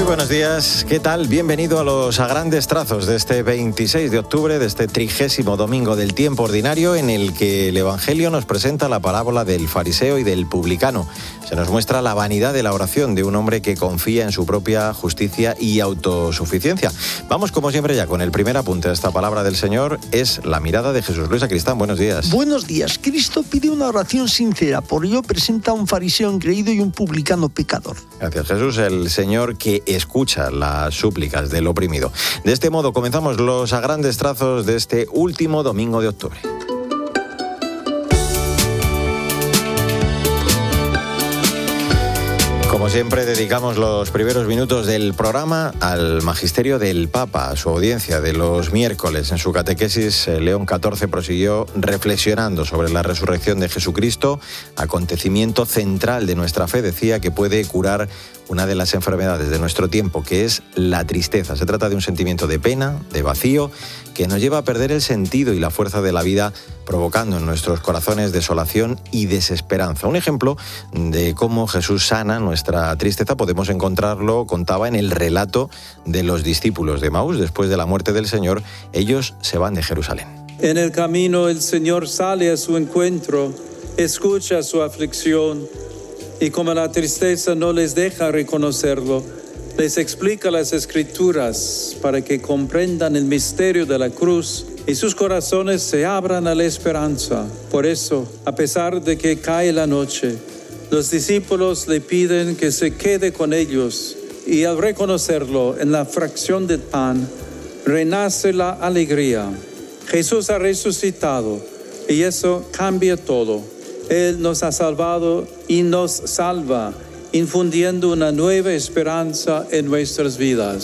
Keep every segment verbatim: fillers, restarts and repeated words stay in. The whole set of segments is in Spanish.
buenos días, ¿qué tal? Bienvenido a los a grandes trazos de este veintiséis de octubre, de este trigésimo domingo del tiempo ordinario, en el que el Evangelio nos presenta la parábola del fariseo y del publicano. Se nos muestra la vanidad de la oración de un hombre que confía en su propia justicia y autosuficiencia. Vamos, como siempre, ya con el primer apunte de esta palabra del Señor, es la mirada de Jesús. Luis Sacristán, buenos días. Buenos días. Cristo pide una oración sincera, por ello presenta a un fariseo engreído y un publicano pecador. Gracias, Jesús, el Señor que escucha las súplicas del oprimido. De este modo comenzamos los a grandes trazos de este último domingo de octubre. Como siempre, dedicamos los primeros minutos del programa al magisterio del Papa, a su audiencia de los miércoles. En su catequesis, León catorce prosiguió reflexionando sobre la resurrección de Jesucristo, acontecimiento central de nuestra fe. Decía que puede curar una de las enfermedades de nuestro tiempo, que es la tristeza. Se trata de un sentimiento de pena, de vacío, que nos lleva a perder el sentido y la fuerza de la vida, provocando en nuestros corazones desolación y desesperanza. Un ejemplo de cómo Jesús sana nuestra tristeza podemos encontrarlo, contaba, en el relato de los discípulos de Emaús. Después de la muerte del Señor, ellos se van de Jerusalén. En el camino el Señor sale a su encuentro, escucha su aflicción y, como la tristeza no les deja reconocerlo, les explica las Escrituras para que comprendan el misterio de la cruz y sus corazones se abran a la esperanza. Por eso, a pesar de que cae la noche, los discípulos le piden que se quede con ellos, y al reconocerlo en la fracción del pan, renace la alegría. Jesús ha resucitado y eso cambia todo. Él nos ha salvado y nos salva, infundiendo una nueva esperanza en nuestras vidas.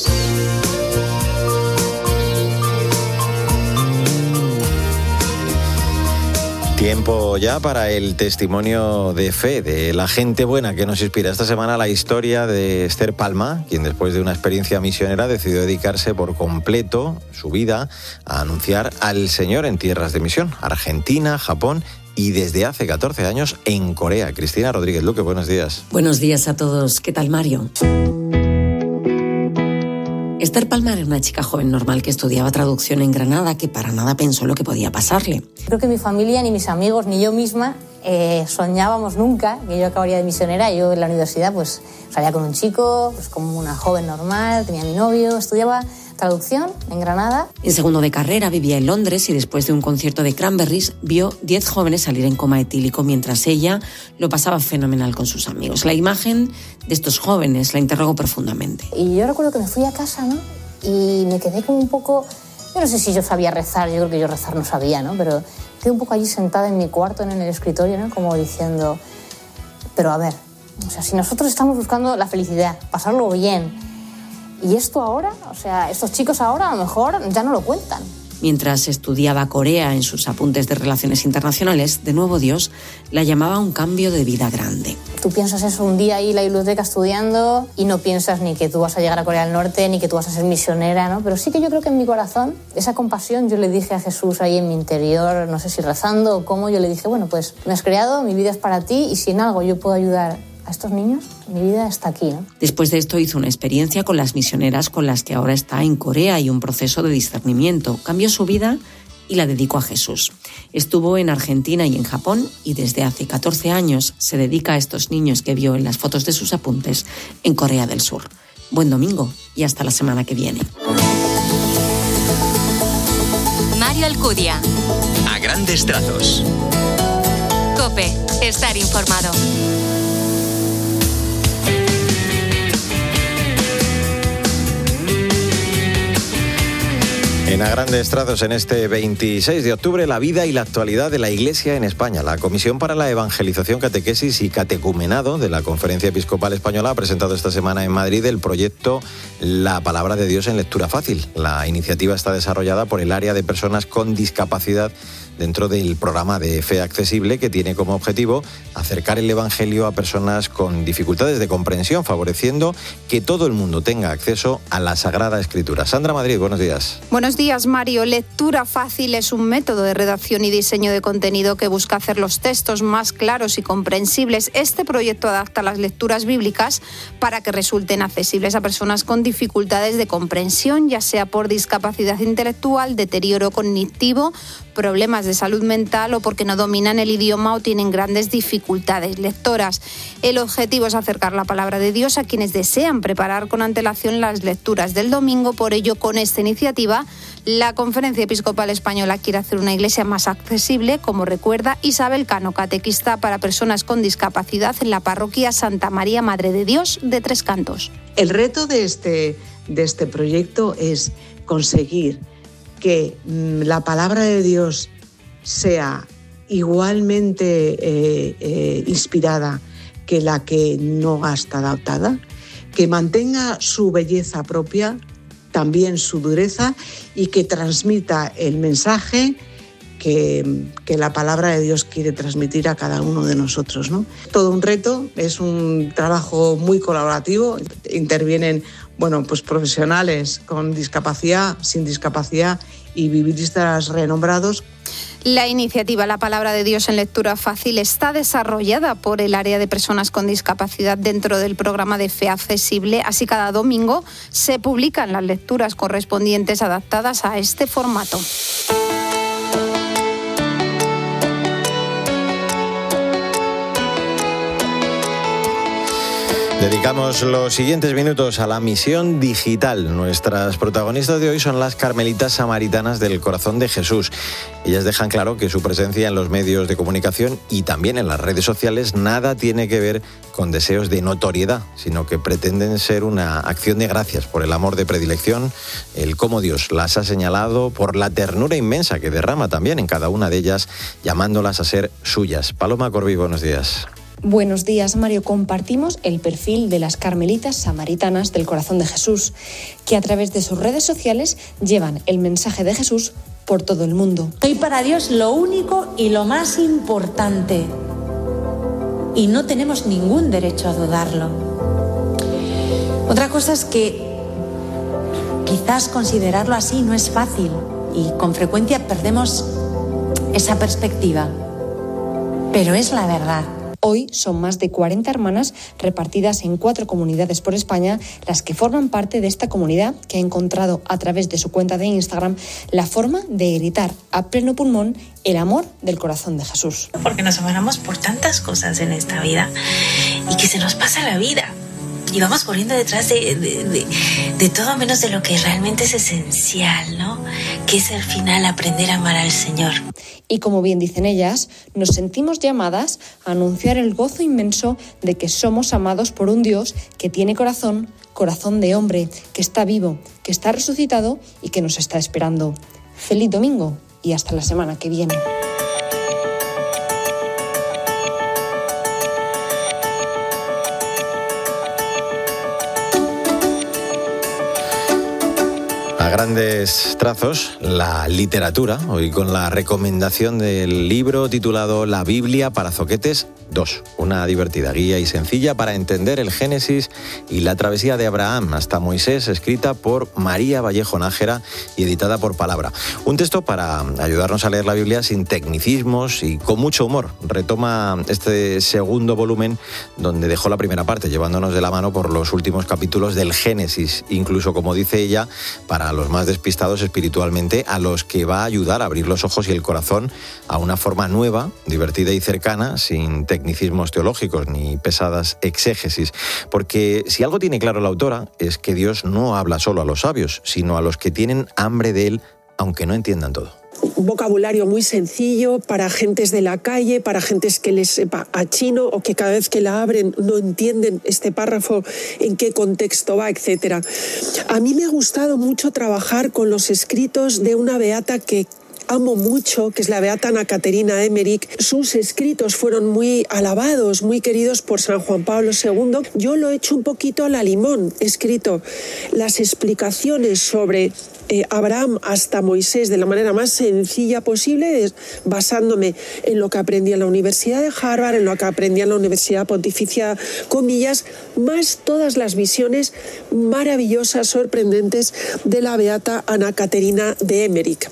Tiempo ya para el testimonio de fe de la gente buena que nos inspira. Esta semana la historia de Esther Palma, quien después de una experiencia misionera decidió dedicarse por completo su vida a anunciar al Señor en tierras de misión, Argentina, Japón y desde hace catorce años en Corea. Cristina Rodríguez Luque, buenos días. Buenos días a todos. ¿Qué tal, Mario? Esther Palma era una chica joven normal que estudiaba traducción en Granada, que para nada pensó lo que podía pasarle. Creo que mi familia, ni mis amigos, ni yo misma eh, soñábamos nunca que yo acabaría de misionera. Yo en la universidad pues salía con un chico, pues como una joven normal, tenía mi novio, estudiaba traducción en Granada. En segundo de carrera vivía en Londres y después de un concierto de Cranberries vio diez jóvenes salir en coma etílico mientras ella lo pasaba fenomenal con sus amigos. La imagen de estos jóvenes la interrogó profundamente. Y yo recuerdo que me fui a casa, ¿no? Y me quedé como un poco... Yo no sé si yo sabía rezar, yo creo que yo rezar no sabía, ¿no? Pero quedé un poco allí sentada en mi cuarto, en el escritorio, ¿no? Como diciendo, pero a ver, o sea, si nosotros estamos buscando la felicidad, pasarlo bien, y esto ahora, o sea, estos chicos ahora a lo mejor ya no lo cuentan. Mientras estudiaba Corea en sus apuntes de relaciones internacionales, de nuevo Dios la llamaba a un cambio de vida grande. Tú piensas eso un día ahí en la biblioteca estudiando y no piensas ni que tú vas a llegar a Corea del Norte ni que tú vas a ser misionera, ¿no? Pero sí que yo creo que en mi corazón, esa compasión, yo le dije a Jesús ahí en mi interior, no sé si rezando o cómo, yo le dije, bueno, pues me has creado, mi vida es para ti y si en algo yo puedo ayudar a estos niños, mi vida está aquí, ¿no? Después de esto hizo una experiencia con las misioneras con las que ahora está en Corea y un proceso de discernimiento. Cambió su vida y la dedicó a Jesús. Estuvo en Argentina y en Japón y desde hace catorce años se dedica a estos niños que vio en las fotos de sus apuntes en Corea del Sur. Buen domingo y hasta la semana que viene. Mario Alcudia. A grandes trazos. COPE. Estar informado. En A Grandes Trazos, en este veintiséis de octubre, la vida y la actualidad de la Iglesia en España. La Comisión para la Evangelización, Catequesis y Catecumenado de la Conferencia Episcopal Española ha presentado esta semana en Madrid el proyecto La Palabra de Dios en Lectura Fácil. La iniciativa está desarrollada por el área de personas con discapacidad dentro del programa de Fe Accesible, que tiene como objetivo acercar el Evangelio a personas con dificultades de comprensión, favoreciendo que todo el mundo tenga acceso a la Sagrada Escritura. Sandra Madrid, buenos días. Buenos días, Mario. Lectura Fácil es un método de redacción y diseño de contenido que busca hacer los textos más claros y comprensibles. Este proyecto adapta las lecturas bíblicas para que resulten accesibles a personas con dificultades de comprensión, ya sea por discapacidad intelectual, deterioro cognitivo, problemas de salud mental o porque no dominan el idioma o tienen grandes dificultades lectoras. El objetivo es acercar la palabra de Dios a quienes desean preparar con antelación las lecturas del domingo. Por ello, con esta iniciativa, la Conferencia Episcopal Española quiere hacer una iglesia más accesible, como recuerda Isabel Cano, catequista para personas con discapacidad en la parroquia Santa María Madre de Dios de Tres Cantos. El reto de este, de este proyecto es conseguir que la palabra de Dios sea igualmente eh, eh, inspirada que la que no está adaptada, que mantenga su belleza propia, también su dureza, y que transmita el mensaje que, que la palabra de Dios quiere transmitir a cada uno de nosotros, ¿no? Todo un reto, es un trabajo muy colaborativo, intervienen bueno, pues profesionales con discapacidad, sin discapacidad y biblistas renombrados. La iniciativa La Palabra de Dios en Lectura Fácil está desarrollada por el área de personas con discapacidad dentro del programa de Fe Accesible. Así, cada domingo se publican las lecturas correspondientes adaptadas a este formato. Dedicamos los siguientes minutos a la misión digital. Nuestras protagonistas de hoy son las carmelitas samaritanas del Corazón de Jesús. Ellas dejan claro que su presencia en los medios de comunicación y también en las redes sociales nada tiene que ver con deseos de notoriedad, sino que pretenden ser una acción de gracias por el amor de predilección, el cómo Dios las ha señalado, por la ternura inmensa que derrama también en cada una de ellas, llamándolas a ser suyas. Paloma Corbí, buenos días. Buenos días, Mario. Compartimos el perfil de las carmelitas samaritanas del Corazón de Jesús, que a través de sus redes sociales llevan el mensaje de Jesús por todo el mundo. Soy para Dios lo único y lo más importante, y no tenemos ningún derecho a dudarlo. Otra cosa es que quizás considerarlo así no es fácil y con frecuencia perdemos esa perspectiva, pero es la verdad. Hoy son más de cuarenta hermanas repartidas en cuatro comunidades por España las que forman parte de esta comunidad, que ha encontrado a través de su cuenta de Instagram la forma de gritar a pleno pulmón el amor del Corazón de Jesús. Porque nos afanamos por tantas cosas en esta vida y que se nos pasa la vida y vamos corriendo detrás de, de, de, de todo menos de lo que realmente es esencial, ¿no? Que es al final aprender a amar al Señor. Y como bien dicen ellas, nos sentimos llamadas a anunciar el gozo inmenso de que somos amados por un Dios que tiene corazón, corazón de hombre, que está vivo, que está resucitado y que nos está esperando. Feliz domingo y hasta la semana que viene. A grandes trazos, la literatura, hoy con la recomendación del libro titulado La Biblia para zoquetes dos, una divertida guía y sencilla para entender el Génesis y la travesía de Abraham hasta Moisés, escrita por María Vallejo Nájera y editada por Palabra. Un texto para ayudarnos a leer la Biblia sin tecnicismos y con mucho humor. Retoma este segundo volumen donde dejó la primera parte, llevándonos de la mano por los últimos capítulos del Génesis, incluso, como dice ella, para los más despistados espiritualmente, a los que va a ayudar a abrir los ojos y el corazón a una forma nueva, divertida y cercana, sin tecnicismos teológicos ni pesadas exégesis. Porque si algo tiene claro la autora es que Dios no habla solo a los sabios, sino a los que tienen hambre de él, aunque no entiendan todo. Un vocabulario muy sencillo para gentes de la calle, para gentes que les sepa a chino o que cada vez que la abren no entienden este párrafo, en qué contexto va, etcétera. A mí me ha gustado mucho trabajar con los escritos de una beata que amo mucho, que es la beata Ana Caterina Emmerich. Sus escritos fueron muy alabados, muy queridos por San Juan Pablo segundo. Yo lo he hecho un poquito a la limón. He escrito las explicaciones sobre eh, Abraham hasta Moisés de la manera más sencilla posible, basándome en lo que aprendí en la Universidad de Harvard, en lo que aprendí en la Universidad Pontificia Comillas, más todas las visiones maravillosas, sorprendentes de la beata Ana Caterina de Emmerich.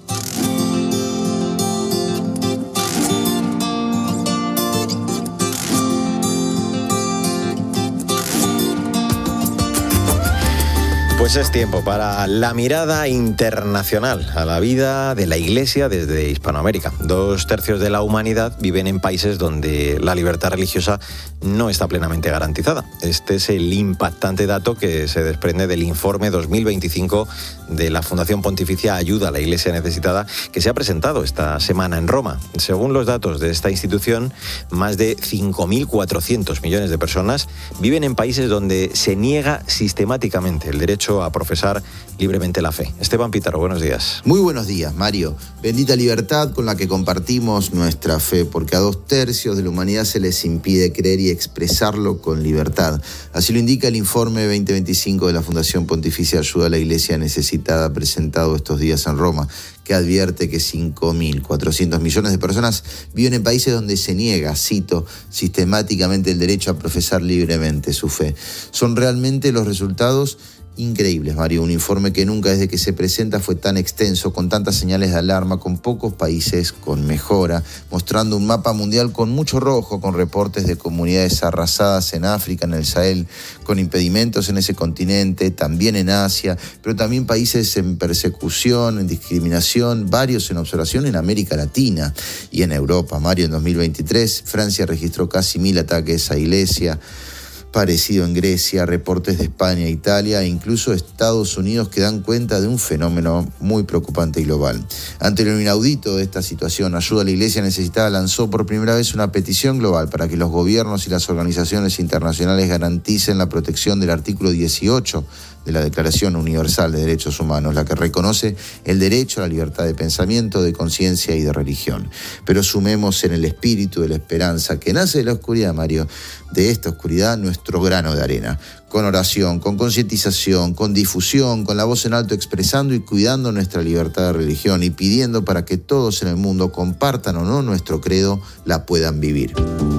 Pues es tiempo para la mirada internacional a la vida de la Iglesia desde Hispanoamérica. Dos tercios de la humanidad viven en países donde la libertad religiosa no está plenamente garantizada. Este es el impactante dato que se desprende del informe dos mil veinticinco de la Fundación Pontificia Ayuda a la Iglesia Necesitada, que se ha presentado esta semana en Roma. Según los datos de esta institución, más de cinco mil cuatrocientos millones de personas viven en países donde se niega sistemáticamente el derecho a profesar libremente la fe. Esteban Pítaro, buenos días. Muy buenos días, Mario. Bendita libertad con la que compartimos nuestra fe, porque a dos tercios de la humanidad se les impide creer y expresarlo con libertad. Así lo indica el informe veinte veinticinco de la Fundación Pontificia Ayuda a la Iglesia Necesitada, presentado estos días en Roma, que advierte que cinco mil cuatrocientos millones de personas viven en países donde se niega, cito, sistemáticamente el derecho a profesar libremente su fe. Son realmente los resultados increíbles, Mario. Un informe que nunca desde que se presenta fue tan extenso, con tantas señales de alarma, con pocos países con mejora, mostrando un mapa mundial con mucho rojo, con reportes de comunidades arrasadas en África, en el Sahel, con impedimentos en ese continente, también en Asia, pero también países en persecución, en discriminación, varios en observación en América Latina y en Europa. Mario, en dos mil veintitrés, Francia registró casi mil ataques a iglesia, parecido en Grecia, reportes de España, Italia e incluso Estados Unidos que dan cuenta de un fenómeno muy preocupante y global. Ante lo inaudito de esta situación, Ayuda a la Iglesia Necesitada lanzó por primera vez una petición global para que los gobiernos y las organizaciones internacionales garanticen la protección del artículo dieciocho de la Declaración Universal de Derechos Humanos, la que reconoce el derecho a la libertad de pensamiento, de conciencia y de religión. Pero sumemos en el espíritu de la esperanza que nace de la oscuridad, Mario, de esta oscuridad, nuestro grano de arena. Con oración, con concientización, con difusión, con la voz en alto expresando y cuidando nuestra libertad de religión y pidiendo para que todos en el mundo, compartan o no nuestro credo, la puedan vivir.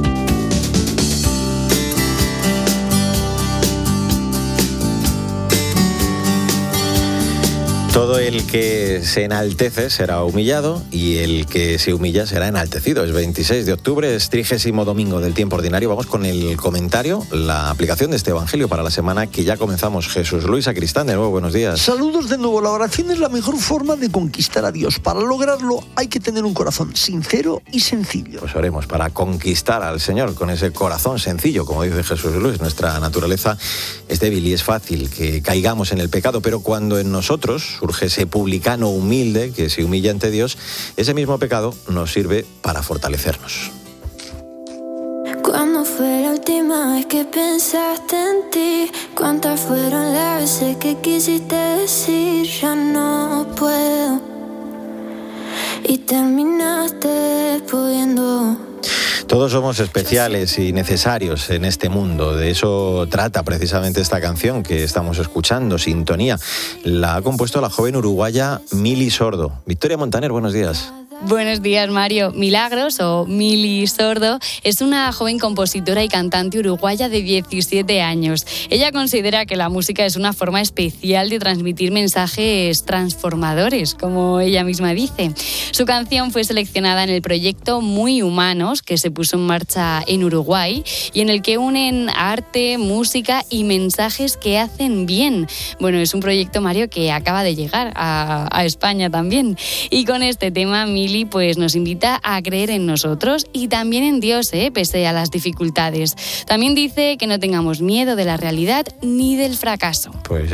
Todo el que se enaltece será humillado y el que se humilla será enaltecido. Es veintiséis de octubre, es trigésimo domingo del tiempo ordinario. Vamos con el comentario, la aplicación de este evangelio para la semana que ya comenzamos. Jesús Luis Sacristán, de nuevo, buenos días. Saludos de nuevo. La oración es la mejor forma de conquistar a Dios. Para lograrlo hay que tener un corazón sincero y sencillo. Pues oremos para conquistar al Señor con ese corazón sencillo, como dice Jesús Luis. Nuestra naturaleza es débil y es fácil que caigamos en el pecado, pero cuando en nosotros surge ese publicano humilde que se humilla ante Dios, ese mismo pecado nos sirve para fortalecernos. ¿Cuándo fue la última vez que pensaste en ti? ¿Cuántas fueron las veces que quisiste decir ya no puedo? Y terminaste pudiendo. Todos somos especiales y necesarios en este mundo. De eso trata precisamente esta canción que estamos escuchando, Sintonía. La ha compuesto la joven uruguaya Mili Sordo. Victoria Montaner, buenos días. Buenos días, Mario. Milagros, o Mili Sordo, es una joven compositora y cantante uruguaya de diecisiete años. Ella considera que la música es una forma especial de transmitir mensajes transformadores, como ella misma dice. Su canción fue seleccionada en el proyecto Muy Humanos, que se puso en marcha en Uruguay, y en el que unen arte, música y mensajes que hacen bien. Bueno, es un proyecto, Mario, que acaba de llegar a, a España también. Y con este tema, Mili pues nos invita a creer en nosotros y también en Dios, ¿eh? pese a las dificultades. También dice que no tengamos miedo de la realidad ni del fracaso. Pues